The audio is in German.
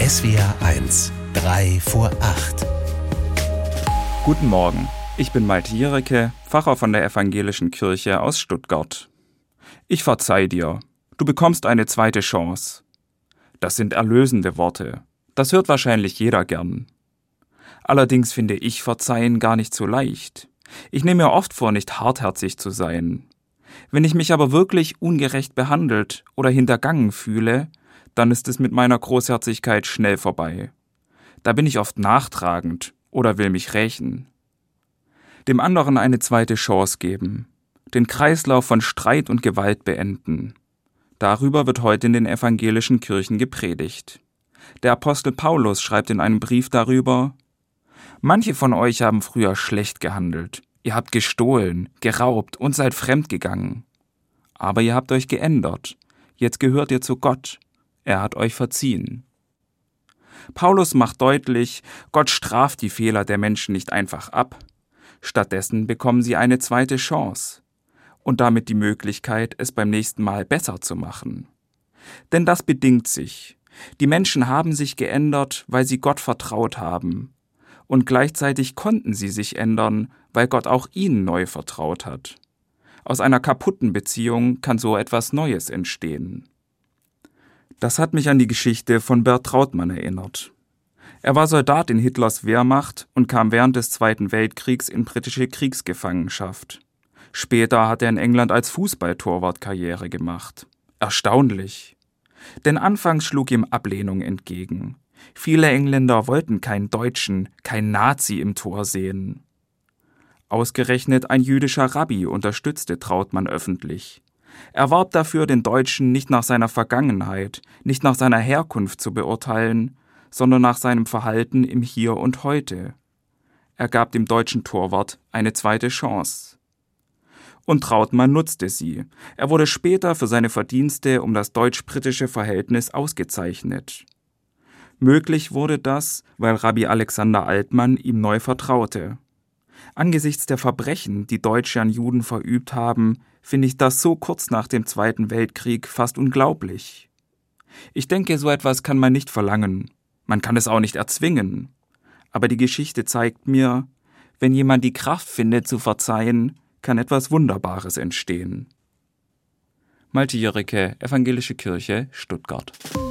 SWR 1, 3 vor 8. Guten Morgen, ich bin Malte Jericke, Pfarrer von der Evangelischen Kirche aus Stuttgart. Ich verzeih dir, du bekommst eine zweite Chance. Das sind erlösende Worte, das hört wahrscheinlich jeder gern. Allerdings finde ich Verzeihen gar nicht so leicht. Ich nehme mir oft vor, nicht hartherzig zu sein. Wenn ich mich aber wirklich ungerecht behandelt oder hintergangen fühle, dann ist es mit meiner Großherzigkeit schnell vorbei. Da bin ich oft nachtragend oder will mich rächen. Dem anderen eine zweite Chance geben, den Kreislauf von Streit und Gewalt beenden. Darüber wird heute in den evangelischen Kirchen gepredigt. Der Apostel Paulus schreibt in einem Brief darüber: Manche von euch haben früher schlecht gehandelt. Ihr habt gestohlen, geraubt und seid fremdgegangen. Aber ihr habt euch geändert. Jetzt gehört ihr zu Gott. Er hat euch verziehen. Paulus macht deutlich, Gott straft die Fehler der Menschen nicht einfach ab. Stattdessen bekommen sie eine zweite Chance und damit die Möglichkeit, es beim nächsten Mal besser zu machen. Denn das bedingt sich. Die Menschen haben sich geändert, weil sie Gott vertraut haben. Und gleichzeitig konnten sie sich ändern, weil Gott auch ihnen neu vertraut hat. Aus einer kaputten Beziehung kann so etwas Neues entstehen. Das hat mich an die Geschichte von Bert Trautmann erinnert. Er war Soldat in Hitlers Wehrmacht und kam während des Zweiten Weltkriegs in britische Kriegsgefangenschaft. Später hat er in England als Fußballtorwart Karriere gemacht. Erstaunlich. Denn anfangs schlug ihm Ablehnung entgegen. Viele Engländer wollten keinen Deutschen, keinen Nazi im Tor sehen. Ausgerechnet ein jüdischer Rabbi unterstützte Trautmann öffentlich. Er warb dafür, den Deutschen nicht nach seiner Vergangenheit, nicht nach seiner Herkunft zu beurteilen, sondern nach seinem Verhalten im Hier und Heute. Er gab dem deutschen Torwart eine zweite Chance. Und Trautmann nutzte sie. Er wurde später für seine Verdienste um das deutsch-britische Verhältnis ausgezeichnet. Möglich wurde das, weil Rabbi Alexander Altmann ihm neu vertraute. Angesichts der Verbrechen, die Deutsche an Juden verübt haben, finde ich das so kurz nach dem Zweiten Weltkrieg fast unglaublich. Ich denke, so etwas kann man nicht verlangen. Man kann es auch nicht erzwingen. Aber die Geschichte zeigt mir, wenn jemand die Kraft findet zu verzeihen, kann etwas Wunderbares entstehen. Malte Jericke, Evangelische Kirche, Stuttgart.